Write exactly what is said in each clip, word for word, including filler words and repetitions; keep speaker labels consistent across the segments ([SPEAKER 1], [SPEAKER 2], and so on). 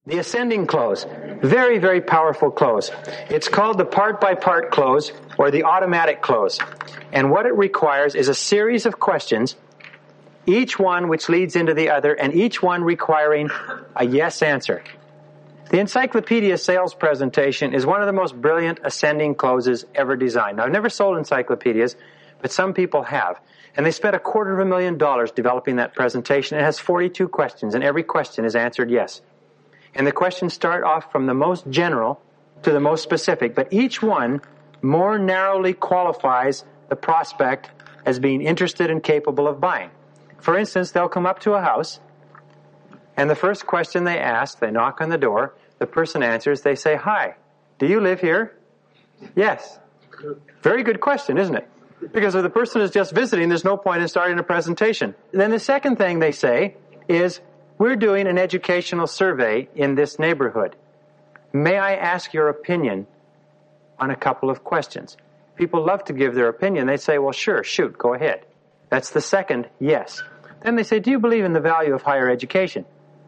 [SPEAKER 1] The ascending close. Very, very powerful close. It's called the part-by-part close or the automatic close. And what it requires is a series of questions, each one which leads into the other, and each one requiring a yes answer. The encyclopedia sales presentation is one of the most brilliant ascending closes ever designed. Now, I've never sold encyclopedias, but some people have. And they spent a quarter of a million dollars developing that presentation. It has forty-two questions, and every question is answered yes. And the questions start off from the most general to the most specific, but each one more narrowly qualifies the prospect as being interested and capable of buying. For instance, they'll come up to a house, and the first question they ask, they knock on the door, the person answers, they say, "Hi, do you live here?" "Yes." Very good question, isn't it? Because if the person is just visiting, there's no point in starting a presentation. Then the second thing they say is, "We're doing an educational survey in this neighborhood. May I ask your opinion on a couple of questions?" People love to give their opinion. They say, "Well, sure, shoot, go ahead." That's the second yes. Then they say, "Do you believe in the value of higher education?"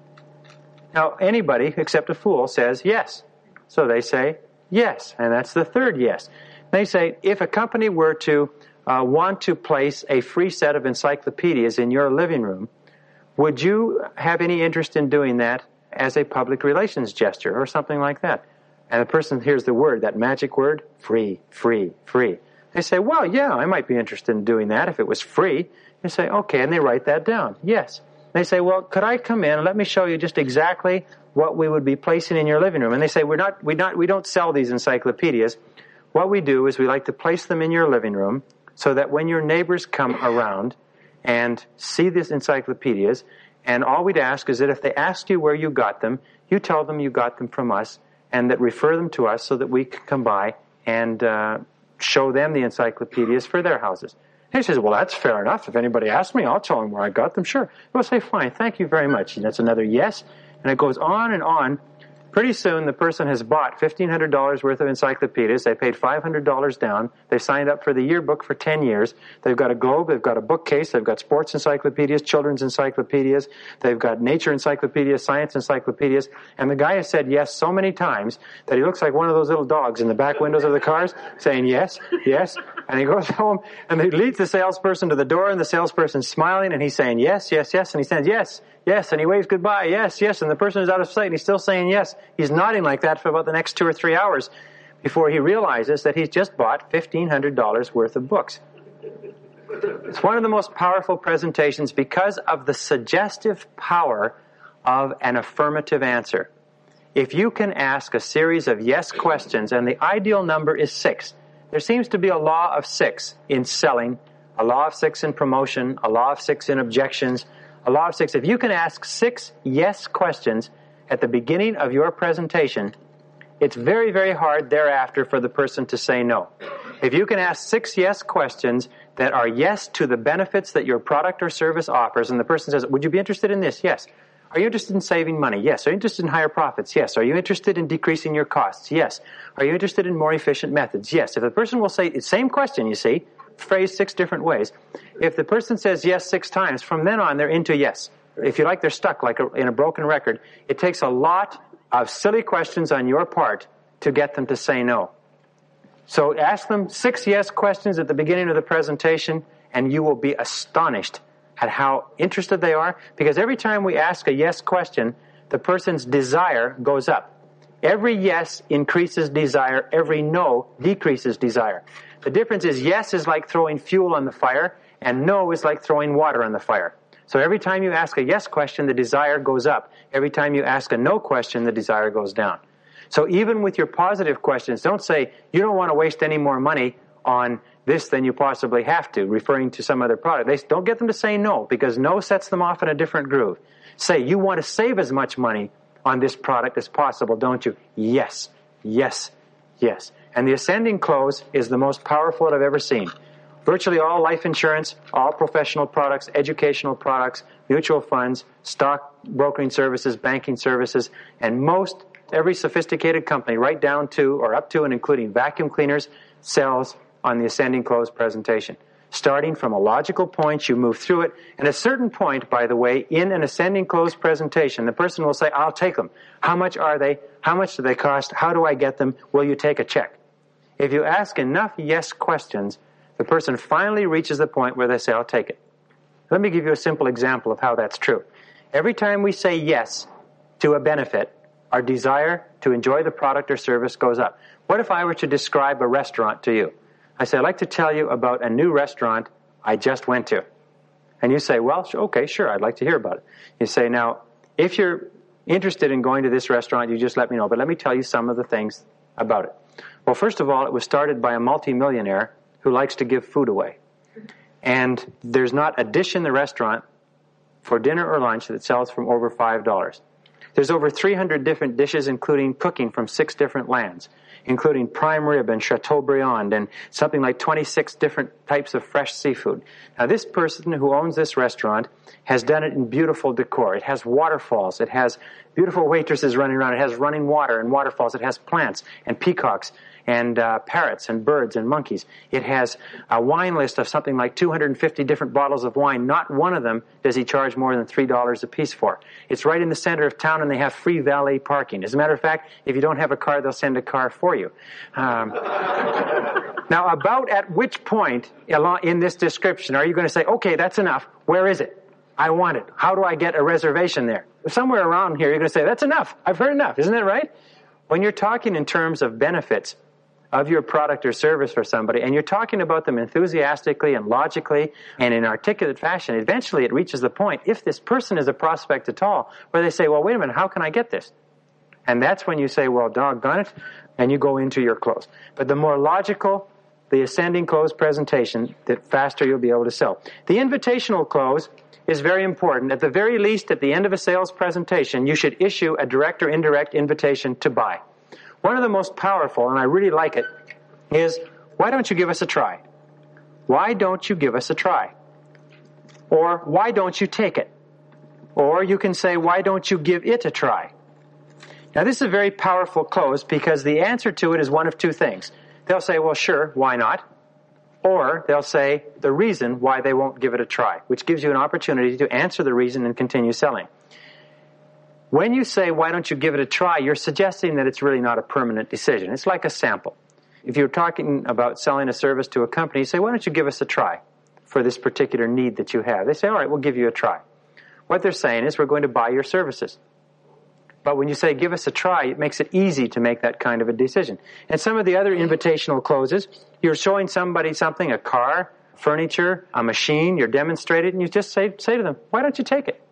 [SPEAKER 1] Now, anybody except a fool says yes. So they say yes, and that's the third yes. They say, if a company were to uh, want to place a free set of encyclopedias in your living room, would you have any interest in doing that as a public relations gesture or something like that? And the person hears the word, that magic word, free, free, free. They say, "Well, yeah, I might be interested in doing that if it was free." They say, "Okay," and they write that down. Yes. They say, "Well, could I come in and let me show you just exactly what we would be placing in your living room?" And they say, "We're not, we not, we don't sell these encyclopedias. What we do is we like to place them in your living room so that when your neighbors come around and see these encyclopedias, and all we'd ask is that if they ask you where you got them, you tell them you got them from us, and that refer them to us so that we can come by and uh, show them the encyclopedias for their houses." And he says, "Well, that's fair enough. If anybody asks me, I'll tell them where I got them. Sure." We'll say, "Fine, thank you very much." And that's another yes. And it goes on and on. Pretty soon, the person has bought fifteen hundred dollars worth of encyclopedias. They paid five hundred dollars down. They signed up for the yearbook for ten years. They've got a globe. They've got a bookcase. They've got sports encyclopedias, children's encyclopedias. They've got nature encyclopedias, science encyclopedias. And the guy has said yes so many times that he looks like one of those little dogs in the back windows of the cars saying yes, yes. And he goes home and he leads the salesperson to the door, and the salesperson's smiling, and he's saying yes, yes, yes. And he says yes, yes. And he waves goodbye, yes, yes. And the person is out of sight, and he's still saying yes. He's nodding like that for about the next two or three hours before he realizes that he's just bought fifteen hundred dollars worth of books. It's one of the most powerful presentations because of the suggestive power of an affirmative answer. If you can ask a series of yes questions, and the ideal number is six. There seems to be a law of six in selling, a law of six in promotion, a law of six in objections, a law of six. If you can ask six yes questions at the beginning of your presentation, it's very, very hard thereafter for the person to say no. If you can ask six yes questions that are yes to the benefits that your product or service offers, and the person says, "Would you be interested in this?" Yes. "Are you interested in saving money?" Yes. "Are you interested in higher profits?" Yes. "Are you interested in decreasing your costs?" Yes. "Are you interested in more efficient methods?" Yes. If the person will say the same question, you see, phrased six different ways, if the person says yes six times, from then on they're into yes. If you like, they're stuck like a, in a broken record. It takes a lot of silly questions on your part to get them to say no. So ask them six yes questions at the beginning of the presentation, and you will be astonished at how interested they are, because every time we ask a yes question, the person's desire goes up. Every yes increases desire. Every no decreases desire. The difference is yes is like throwing fuel on the fire, and no is like throwing water on the fire. So every time you ask a yes question, the desire goes up. Every time you ask a no question, the desire goes down. So even with your positive questions, don't say, "You don't want to waste any more money on this than you possibly have to," referring to some other product. They don't get them to say no, because no sets them off in a different groove. Say, "You want to save as much money on this product as possible, don't you?" Yes, yes, yes. And the ascending close is the most powerful that I've ever seen. Virtually all life insurance, all professional products, educational products, mutual funds, stock brokering services, banking services, and most every sophisticated company, right down to or up to and including vacuum cleaners, sells on the ascending close presentation. starting from a logical point, you move through it. And at a certain point, by the way, in an ascending close presentation, the person will say, I'll take them. How much are they? How much do they cost? How do I get them? Will you take a check? If you ask enough yes questions, the person finally reaches the point where they say, I'll take it. Let me give you a simple example of how that's true. Every time we say yes to a benefit, our desire to enjoy the product or service goes up. What if I were to describe a restaurant to you? I say, I'd like to tell you about a new restaurant I just went to. And you say, well, okay, sure, I'd like to hear about it. You say, now, if you're interested in going to this restaurant, you just let me know. But let me tell you some of the things about it. Well, first of all, it was started by a multimillionaire who likes to give food away. And there's not a dish in the restaurant for dinner or lunch that sells from over five dollars. There's over three hundred different dishes, including cooking from six different lands, including prime rib and Chateaubriand and something like twenty-six different types of fresh seafood. Now, this person who owns this restaurant has done it in beautiful decor. It has waterfalls. It has beautiful waitresses running around. It has running water and waterfalls. It has plants and peacocks and uh, parrots and birds and monkeys. It has a wine list of something like two hundred fifty different bottles of wine. Not one of them does he charge more than three dollars a piece for. It's right in the center of town, and they have free valet parking. As a matter of fact, if you don't have a car, they'll send a car for you. Um, now, about at which point in this description are you going to say, okay, that's enough. Where is it? I want it. How do I get a reservation there? Somewhere around here, you're going to say, that's enough. I've heard enough. Isn't that right? When you're talking in terms of benefits of your product or service for somebody, and you're talking about them enthusiastically and logically and in articulate fashion, eventually it reaches the point, if this person is a prospect at all, where they say, well, wait a minute, how can I get this? And that's when you say, well, doggone it, and you go into your close. But the more logical the ascending close presentation, the faster you'll be able to sell. The invitational close is very important. At the very least, at the end of a sales presentation, you should issue a direct or indirect invitation to buy. One of the most powerful, and I really like it, is, why don't you give us a try? Why don't you give us a try? Or, why don't you take it? Or you can say, why don't you give it a try? Now, this is a very powerful close because the answer to it is one of two things. They'll say, well, sure, why not? Or they'll say the reason why they won't give it a try, which gives you an opportunity to answer the reason and continue selling. When you say, why don't you give it a try, you're suggesting that it's really not a permanent decision. It's like a sample. If you're talking about selling a service to a company, you say, why don't you give us a try for this particular need that you have? They say, all right, we'll give you a try. What they're saying is, we're going to buy your services. But when you say, give us a try, it makes it easy to make that kind of a decision. And some of the other invitational closes, you're showing somebody something, a car, furniture, a machine, you're demonstrating, and you just say, say to them, why don't you take it?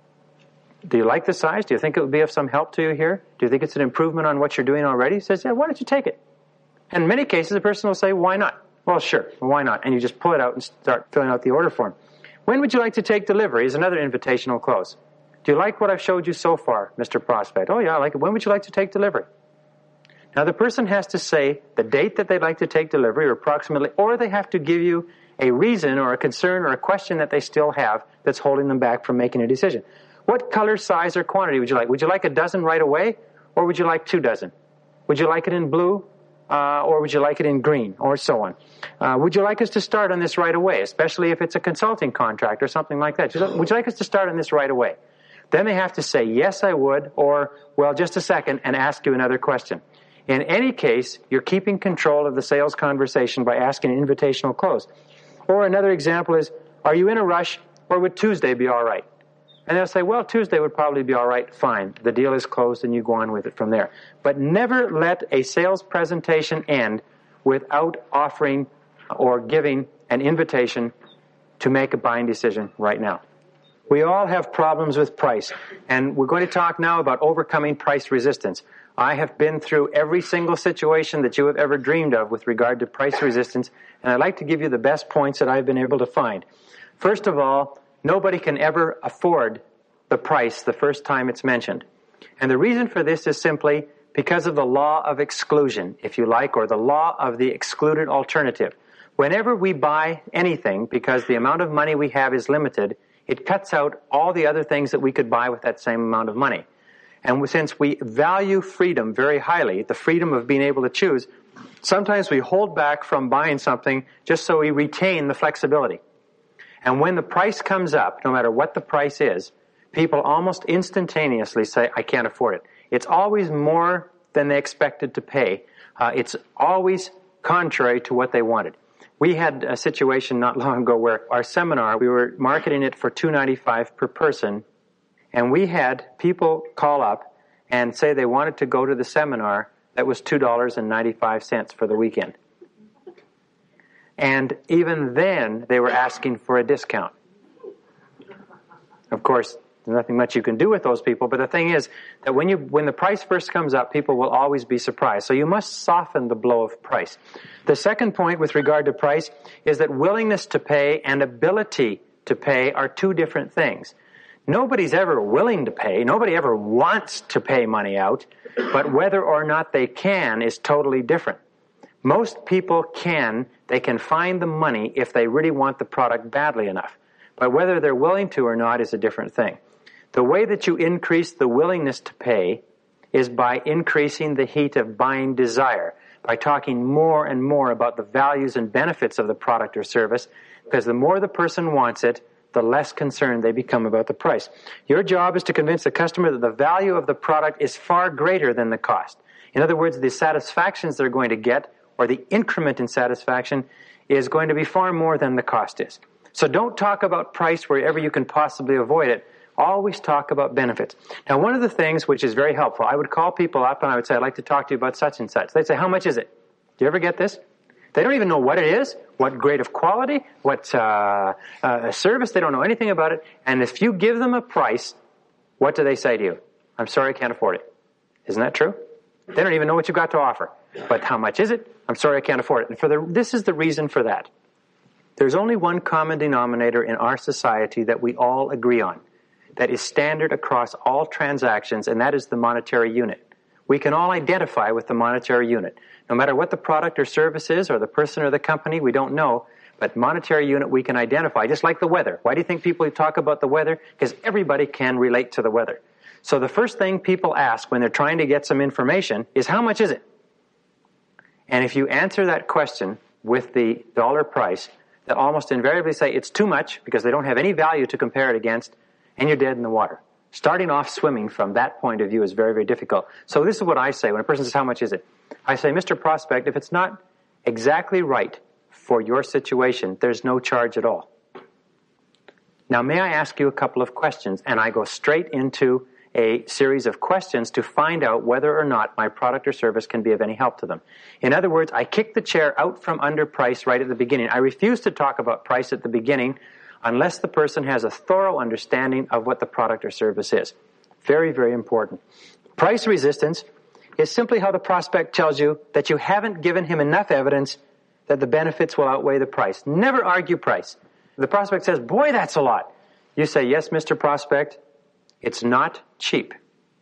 [SPEAKER 1] Do you like the size? Do you think it would be of some help to you here? Do you think it's an improvement on what you're doing already? He says, yeah, why don't you take it? And in many cases, the person will say, why not? Well, sure, why not? And you just pull it out and start filling out the order form. When would you like to take delivery is another invitational close. Do you like what I've showed you so far, Mister Prospect? Oh, yeah, I like it. When would you like to take delivery? Now, the person has to say the date that they'd like to take delivery, or approximately, or they have to give you a reason or a concern or a question that they still have that's holding them back from making a decision. What color, size, or quantity would you like? Would you like a dozen right away, or would you like two dozen? Would you like it in blue, uh, or would you like it in green, or so on? Uh, would you like us to start on this right away, especially if it's a consulting contract or something like that? Would you like us to start on this right away? Then they have to say, yes, I would, or, well, just a second, and ask you another question. In any case, you're keeping control of the sales conversation by asking an invitational close. Or another example is, are you in a rush, or would Tuesday be all right? And they'll say, well, Tuesday would probably be all right. Fine. The deal is closed, and you go on with it from there. But never let a sales presentation end without offering or giving an invitation to make a buying decision right now. We all have problems with price, and we're going to talk now about overcoming price resistance. I have been through every single situation that you have ever dreamed of with regard to price resistance, and I'd like to give you the best points that I've been able to find. First of all, nobody can ever afford the price the first time it's mentioned. And the reason for this is simply because of the law of exclusion, if you like, or the law of the excluded alternative. Whenever we buy anything, because the amount of money we have is limited, it cuts out all the other things that we could buy with that same amount of money. And since we value freedom very highly, the freedom of being able to choose, Sometimes we hold back from buying something just so we retain the flexibility. And when the price comes up, no matter what the price is, people almost instantaneously say, I can't afford it. It's always more than they expected to pay. Uh, it's always contrary to what they wanted. We had a situation not long ago where our seminar, we were marketing it for two dollars and ninety-five cents per person, and we had people call up and say they wanted to go to the seminar that was two dollars and ninety-five cents for the weekend. And even then, they were asking for a discount. Of course, there's nothing much you can do with those people, but the thing is that when you when the price first comes up, people will always be surprised. So you must soften the blow of price. The second point with regard to price is that willingness to pay and ability to pay are two different things. Nobody's ever willing to pay. Nobody ever wants to pay money out, but whether or not they can is totally different. Most people can, they can find the money if they really want the product badly enough. But whether they're willing to or not is a different thing. The way that you increase the willingness to pay is by increasing the heat of buying desire, by talking more and more about the values and benefits of the product or service, because the more the person wants it, the less concerned they become about the price. Your job is to convince the customer that the value of the product is far greater than the cost. In other words, the satisfactions they're going to get, or the increment in satisfaction, is going to be far more than the cost is. So don't talk about price wherever you can possibly avoid it. Always talk about benefits. Now, one of the things which is very helpful, I would call people up and I would say, I'd like to talk to you about such and such. They'd say, how much is it? Do you ever get this? They don't even know what it is, what grade of quality, what uh, uh, service. They don't know anything about it. And if you give them a price, what do they say to you? I'm sorry, I can't afford it. Isn't that true? They don't even know what you've got to offer. But how much is it? I'm sorry, I can't afford it. And for the, this is the reason for that. There's only one common denominator in our society that we all agree on, that is standard across all transactions, and that is the monetary unit. We can all identify with the monetary unit. No matter what the product or service is, or the person or the company, we don't know, but monetary unit we can identify, just like the weather. Why do you think people talk about the weather? Because everybody can relate to the weather. So the first thing people ask when they're trying to get some information is, how much is it? And if you answer that question with the dollar price, they'll almost invariably say it's too much because they don't have any value to compare it against, and you're dead in the water. Starting off swimming from that point of view is very, very difficult. So this is what I say when a person says, how much is it? I say, Mister Prospect, if it's not exactly right for your situation, there's no charge at all. Now, may I ask you a couple of questions? And I go straight into a series of questions to find out whether or not my product or service can be of any help to them. In other words, I kick the chair out from under price right at the beginning. I refuse to talk about price at the beginning unless the person has a thorough understanding of what the product or service is. Very, very important. Price resistance is simply how the prospect tells you that you haven't given him enough evidence that the benefits will outweigh the price. Never argue price. The prospect says, boy, that's a lot. You say, yes, Mister Prospect, it's not cheap.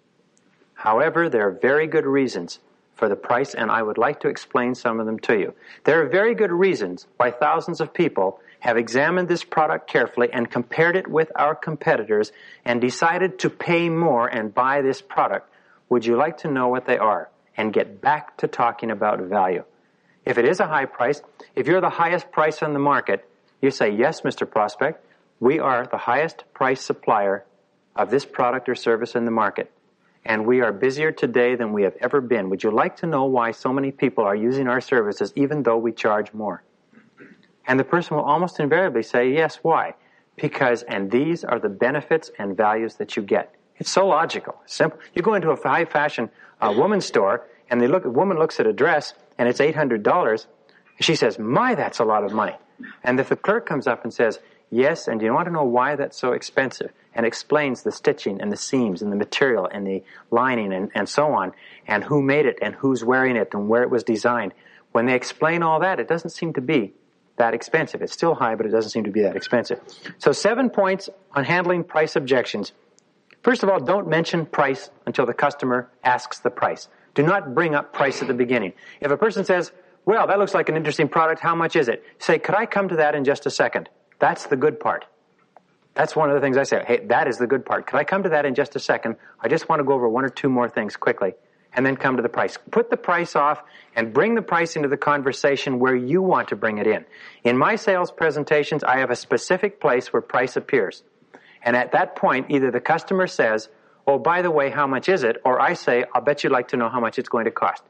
[SPEAKER 1] However, there are very good reasons for the price, and I would like to explain some of them to you. There are very good reasons why thousands of people have examined this product carefully and compared it with our competitors and decided to pay more and buy this product. Would you like to know what they are? And get back to talking about value. If it is a high price, if you're the highest price on the market, you say, yes, Mister Prospect, we are the highest price supplier of this product or service in the market. And we are busier today than we have ever been. Would you like to know why so many people are using our services even though we charge more? And the person will almost invariably say, yes, why? Because, and these are the benefits and values that you get. It's so logical, simple. You go into a high fashion uh, woman's store, and the look, a woman looks at a dress, and it's eight hundred dollars. She says, my, that's a lot of money. And if the clerk comes up and says, yes, and do you want to know why that's so expensive? And explains the stitching and the seams and the material and the lining and, and so on, and who made it and who's wearing it and where it was designed. When they explain all that, it doesn't seem to be that expensive. It's still high, but it doesn't seem to be that expensive. So seven points on handling price objections. First of all, don't mention price until the customer asks the price. Do not bring up price at the beginning. If a person says, well, that looks like an interesting product, how much is it? Say, could I come to that in just a second? That's the good part. That's one of the things I say. Hey, that is the good part. Could I come to that in just a second? I just want to go over one or two more things quickly. and then come to the price. Put the price off and bring the price into the conversation where you want to bring it in. In my sales presentations, I have a specific place where price appears. And at that point, either the customer says, oh, by the way, how much is it? Or I say, I'll bet you'd like to know how much it's going to cost.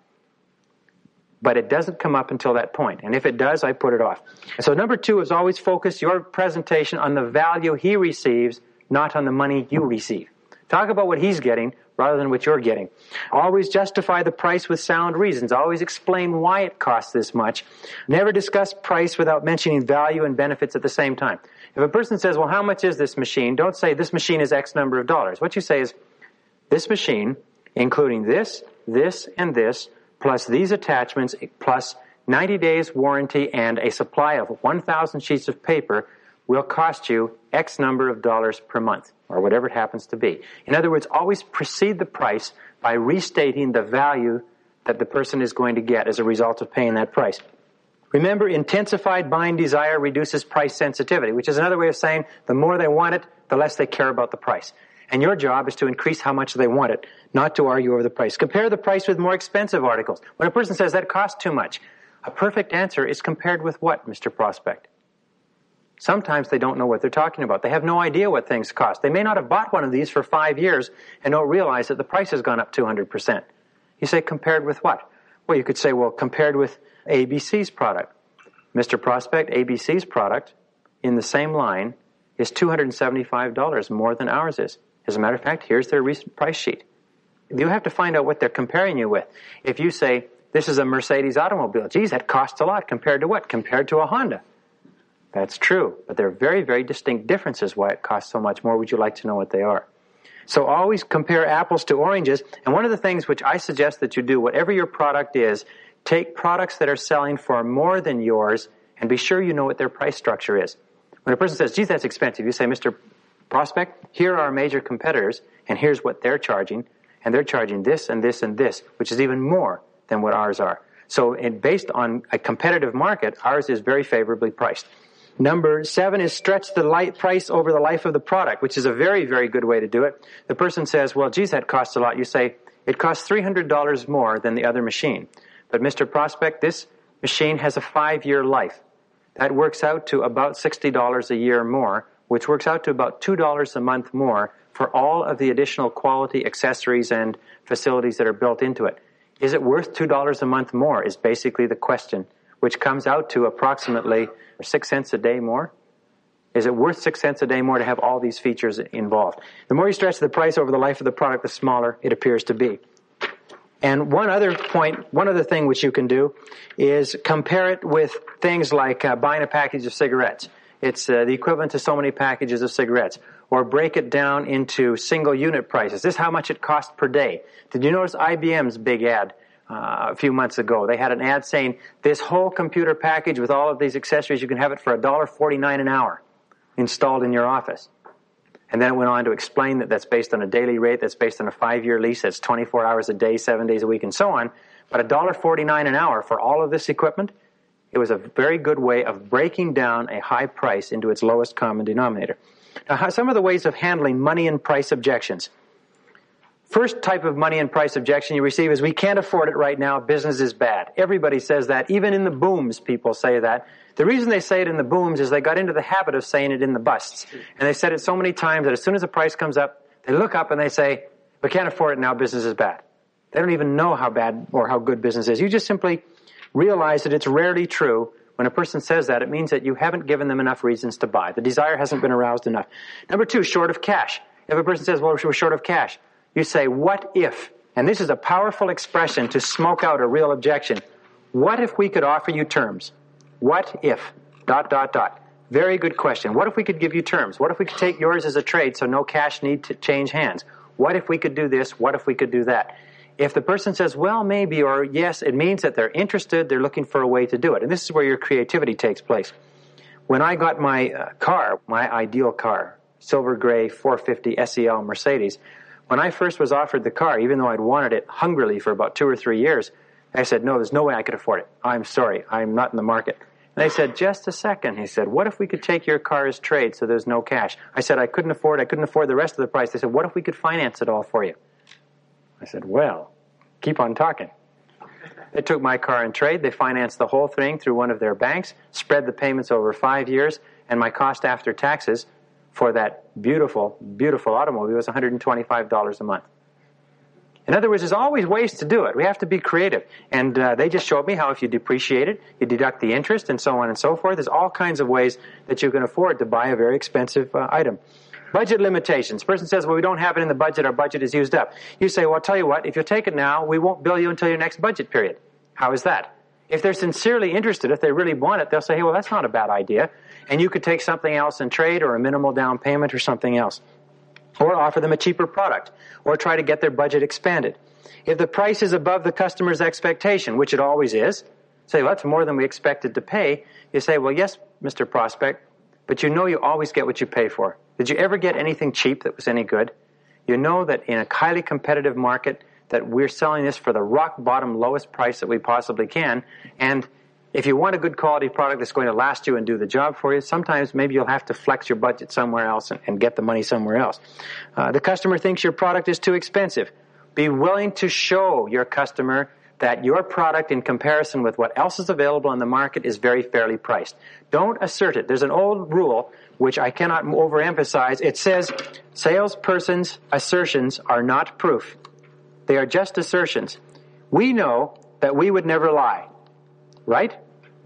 [SPEAKER 1] But it doesn't come up until that point. And if it does, I put it off. So number two is always focus your presentation on the value he receives, not on the money you receive. Talk about what he's getting rather than what you're getting. Always justify the price with sound reasons. Always explain why it costs this much. Never discuss price without mentioning value and benefits at the same time. If a person says, well, how much is this machine? Don't say, this machine is X number of dollars. What you say is, this machine, including this, this, and this, plus these attachments, plus ninety days warranty and a supply of one thousand sheets of paper, will cost you X number of dollars per month, or whatever it happens to be. In other words, always precede the price by restating the value that the person is going to get as a result of paying that price. Remember, intensified buying desire reduces price sensitivity, which is another way of saying the more they want it, the less they care about the price. And your job is to increase how much they want it, not to argue over the price. Compare the price with more expensive articles. When a person says that costs too much, a perfect answer is compared with what, Mister Prospect? Sometimes they don't know what they're talking about. They have no idea what things cost. They may not have bought one of these for five years and don't realize that the price has gone up two hundred percent. You say, compared with what? Well, you could say, well, compared with A B C's product. Mister Prospect, A B C's product in the same line is two hundred seventy-five dollars more than ours is. As a matter of fact, here's their recent price sheet. You have to find out what they're comparing you with. If you say, this is a Mercedes automobile, geez, that costs a lot. Compared to what? Compared to a Honda. That's true, but there are very, very distinct differences why it costs so much more. Would you like to know what they are? So always compare apples to oranges. And one of the things which I suggest that you do, whatever your product is, take products that are selling for more than yours and be sure you know what their price structure is. When a person says, geez, that's expensive, you say, Mister Prospect, here are our major competitors, and here's what they're charging, and they're charging this and this and this, which is even more than what ours are. So it, based on a competitive market, ours is very favorably priced. Number seven is stretch the light price over the life of the product, which is a very, very good way to do it. The person says, well, geez, that costs a lot. You say, it costs three hundred dollars more than the other machine. But Mister Prospect, this machine has a five-year life. That works out to about sixty dollars a year more, which works out to about two dollars a month more for all of the additional quality accessories and facilities that are built into it. Is it worth two dollars a month more is basically the question, which comes out to approximately six cents a day more. Is it worth six cents a day more to have all these features involved? The more you stretch the price over the life of the product, the smaller it appears to be. And one other point, one other thing which you can do is compare it with things like uh, buying a package of cigarettes. It's uh, the equivalent to so many packages of cigarettes. Or break it down into single unit prices. This is how much it costs per day. Did you notice I B M's big ad uh, a few months ago? They had an ad saying, this whole computer package with all of these accessories, you can have it for one dollar forty-nine an hour installed in your office. And then it went on to explain that that's based on a daily rate, that's based on a five-year lease, that's twenty-four hours a day, seven days a week, and so on. But one dollar forty-nine an hour for all of this equipment, it was a very good way of breaking down a high price into its lowest common denominator. Now, how, some of the ways of handling money and price objections. First type of money and price objection you receive is, we can't afford it right now, business is bad. Everybody says that. Even in the booms, people say that. The reason they say it in the booms is they got into the habit of saying it in the busts. And they said it so many times that as soon as the price comes up, they look up and they say, we can't afford it now, business is bad. They don't even know how bad or how good business is. You just simply realize that it's rarely true. When a person says that, it means that you haven't given them enough reasons to buy. The desire hasn't been aroused enough. Number two, short of cash. If a person says, well, we're short of cash, you say, what if? And this is a powerful expression to smoke out a real objection. What if we could offer you terms? What if? Dot, dot, dot. Very good question. What if we could give you terms? What if we could take yours as a trade so no cash need to change hands? What if we could do this? What if we could do that? If the person says, well, maybe, or yes, it means that they're interested, they're looking for a way to do it. And this is where your creativity takes place. When I got my uh, car, my ideal car, silver gray four fifty S E L Mercedes, when I first was offered the car, even though I'd wanted it hungrily for about two or three years, I said, no, there's no way I could afford it. I'm sorry, I'm not in the market. And they said, just a second. He said, what if we could take your car as trade so there's no cash? I said, I couldn't afford it. I couldn't afford the rest of the price. They said, what if we could finance it all for you? I said, well, keep on talking. They took my car in trade. They financed the whole thing through one of their banks, spread the payments over five years, and my cost after taxes for that beautiful, beautiful automobile was one hundred twenty-five dollars a month. In other words, there's always ways to do it. We have to be creative. And uh, they just showed me how if you depreciate it, you deduct the interest and so on and so forth. There's all kinds of ways that you can afford to buy a very expensive uh, item. Budget limitations. Person says, well, we don't have it in the budget. Our budget is used up. You say, well, I'll tell you what. If you take it now, we won't bill you until your next budget period. How is that? If they're sincerely interested, if they really want it, they'll say, hey, well, that's not a bad idea. And you could take something else in trade or a minimal down payment or something else. Or offer them a cheaper product. Or try to get their budget expanded. If the price is above the customer's expectation, which it always is, say, well, that's more than we expected to pay. You say, well, yes, Mister Prospect, but you know you always get what you pay for. Did you ever get anything cheap that was any good? You know that in a highly competitive market that we're selling this for the rock bottom lowest price that we possibly can. And if you want a good quality product that's going to last you and do the job for you, sometimes maybe you'll have to flex your budget somewhere else and, and get the money somewhere else. Uh, the customer thinks your product is too expensive. Be willing to show your customer that your product in comparison with what else is available on the market is very fairly priced. Don't assert it. There's an old rule which I cannot overemphasize. It says salesperson's assertions are not proof. They are just assertions. We know that we would never lie, right?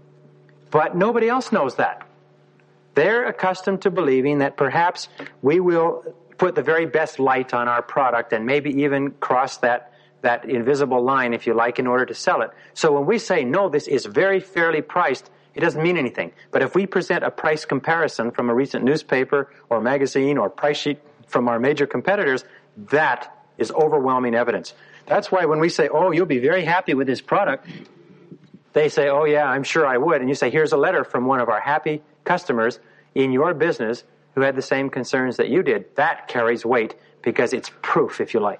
[SPEAKER 1] But nobody else knows that. They're accustomed to believing that perhaps we will put the very best light on our product and maybe even cross that that invisible line, if you like, in order to sell it. So when we say, no, this is very fairly priced, it doesn't mean anything. But if we present a price comparison from a recent newspaper or magazine or price sheet from our major competitors, that is overwhelming evidence. That's why when we say, oh, you'll be very happy with this product, they say, oh, yeah, I'm sure I would. And you say, here's a letter from one of our happy customers in your business who had the same concerns that you did. That carries weight because it's proof, if you like.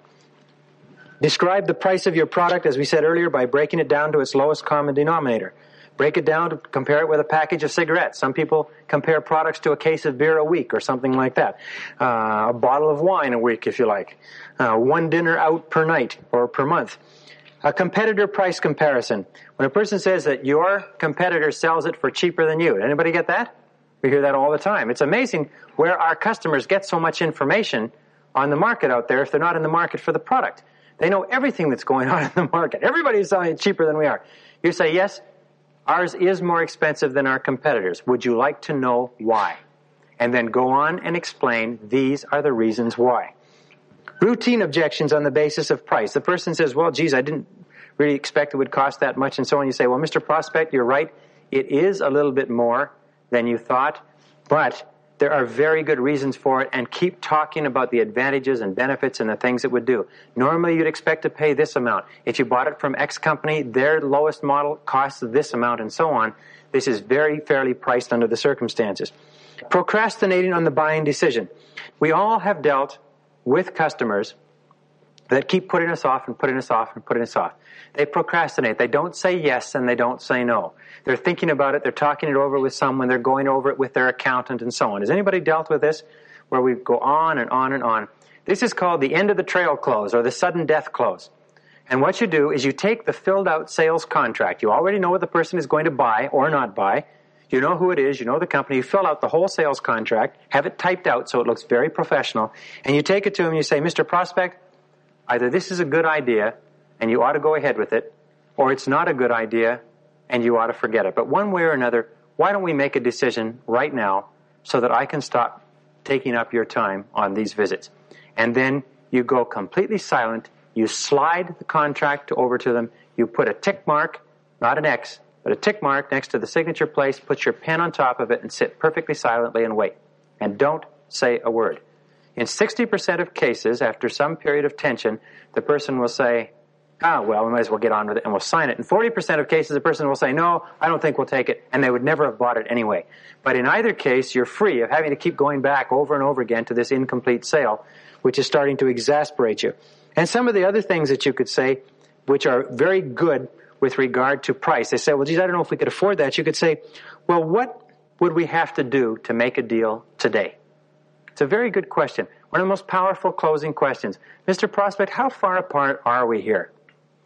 [SPEAKER 1] Describe the price of your product, as we said earlier, by breaking it down to its lowest common denominator. Break it down to compare it with a package of cigarettes. Some people compare products to a case of beer a week or something like that. Uh, a bottle of wine a week, if you like. Uh, one dinner out per night or per month. A competitor price comparison. When a person says that your competitor sells it for cheaper than you, anybody get that? We hear that all the time. It's amazing where our customers get so much information on the market out there if they're not in the market for the product. They know everything that's going on in the market. Everybody's selling it cheaper than we are. You say, yes, ours is more expensive than our competitors. Would you like to know why? And then go on and explain, these are the reasons why. Routine objections on the basis of price. The person says, well, geez, I didn't really expect it would cost that much, and so on. You say, well, Mister Prospect, you're right. It is a little bit more than you thought, but there are very good reasons for it, and keep talking about the advantages and benefits and the things it would do. Normally, you'd expect to pay this amount. If you bought it from X company, their lowest model costs this amount, and so on. This is very fairly priced under the circumstances. Procrastinating on the buying decision. We all have dealt with customers that keep putting us off and putting us off and putting us off. They procrastinate. They don't say yes and they don't say no. They're thinking about it. They're talking it over with someone. They're going over it with their accountant and so on. Has anybody dealt with this where we go on and on and on? This is called the end of the trail close or the sudden death close. And what you do is you take the filled out sales contract. You already know what the person is going to buy or not buy. You know who it is. You know the company. You fill out the whole sales contract, have it typed out so it looks very professional, and you take it to him and you say, Mister Prospect, either this is a good idea and you ought to go ahead with it, or it's not a good idea and you ought to forget it. But one way or another, why don't we make a decision right now so that I can stop taking up your time on these visits? And then you go completely silent. You slide the contract over to them. You put a tick mark, not an X, but a tick mark next to the signature place. Put your pen on top of it and sit perfectly silently and wait. And don't say a word. In sixty percent of cases, after some period of tension, the person will say, ah, well, we might as well get on with it, and we'll sign it. In forty percent of cases, the person will say, no, I don't think we'll take it, and they would never have bought it anyway. But in either case, you're free of having to keep going back over and over again to this incomplete sale, which is starting to exasperate you. And some of the other things that you could say, which are very good with regard to price. They say, well, geez, I don't know if we could afford that. You could say, well, what would we have to do to make a deal today? It's a very good question. One of the most powerful closing questions. Mister Prospect, how far apart are we here?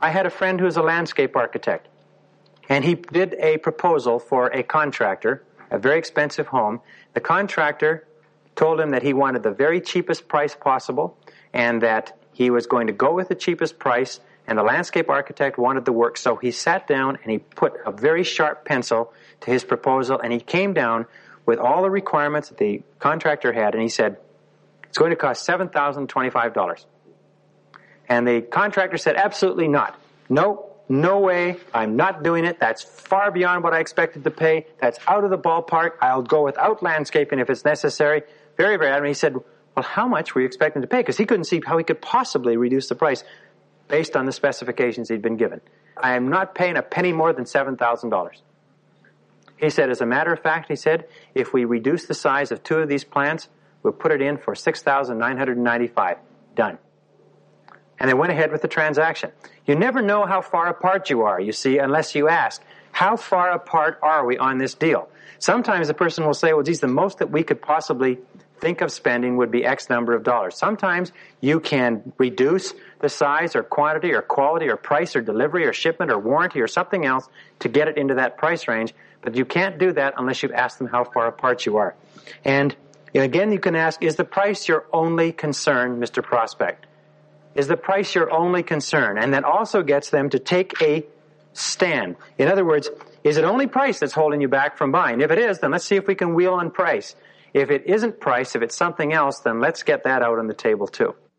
[SPEAKER 1] I had a friend who's a landscape architect, and he did a proposal for a contractor, a very expensive home. The contractor told him that he wanted the very cheapest price possible, and that he was going to go with the cheapest price, and the landscape architect wanted the work. So he sat down and he put a very sharp pencil to his proposal, and he came down with all the requirements that the contractor had, and he said, it's going to cost seven thousand twenty-five dollars. And the contractor said, absolutely not. No, no way. I'm not doing it. That's far beyond what I expected to pay. That's out of the ballpark. I'll go without landscaping if it's necessary. Very, very adamant. He said, well, how much were you expecting to pay? Because he couldn't see how he could possibly reduce the price based on the specifications he'd been given. I am not paying a penny more than seven thousand dollars. He said, as a matter of fact, he said, if we reduce the size of two of these plants, we'll put it in for six thousand nine hundred ninety-five dollars. Done. And they went ahead with the transaction. You never know how far apart you are, you see, unless you ask, how far apart are we on this deal? Sometimes the person will say, well, geez, the most that we could possibly think of spending would be X number of dollars. Sometimes you can reduce the size or quantity or quality or price or delivery or shipment or warranty or something else to get it into that price range, but you can't do that unless you ask them how far apart you are. And again, you can ask, is the price your only concern, Mister Prospect? Is the price your only concern? And that also gets them to take a stand. In other words, is it only price that's holding you back from buying? If it is, then let's see if we can wheel on price. If it isn't price, if it's something else, then let's get that out on the table too.